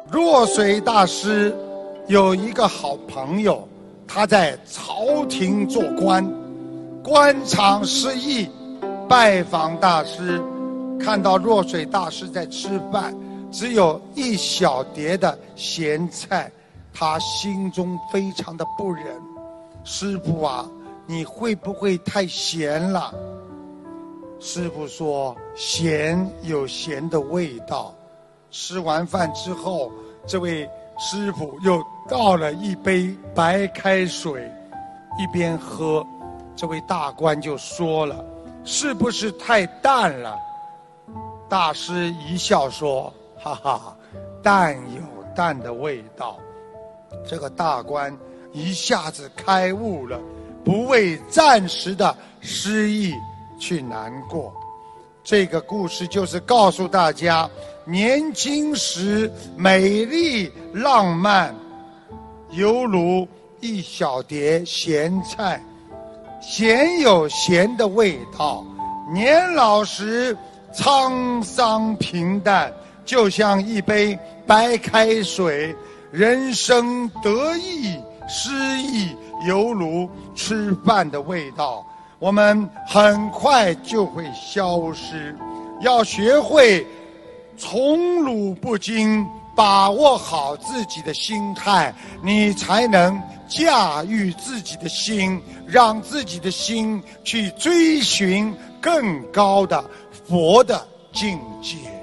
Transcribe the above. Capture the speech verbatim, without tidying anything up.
若水大师有一个好朋友，他在朝廷做官，官场失意，拜访大师，看到若水大师在吃饭，只有一小碟的咸菜，他心中非常的不忍。师父啊，你会不会太咸了？师父说，咸有咸的味道。吃完饭之后，这位师父又倒了一杯白开水，一边喝，这位大官就说了，是不是太淡了？大师一笑说，哈哈，淡有淡的味道。这个大官一下子开悟了，不为暂时的失意去难过。这个故事就是告诉大家，年轻时美丽浪漫，犹如一小碟咸菜，咸有咸的味道；年老时沧桑平淡，就像一杯白开水。人生得意失意，犹如吃饭的味道，我们很快就会消失。要学会宠辱不惊，把握好自己的心态，你才能驾驭自己的心，让自己的心去追寻更高的佛的境界。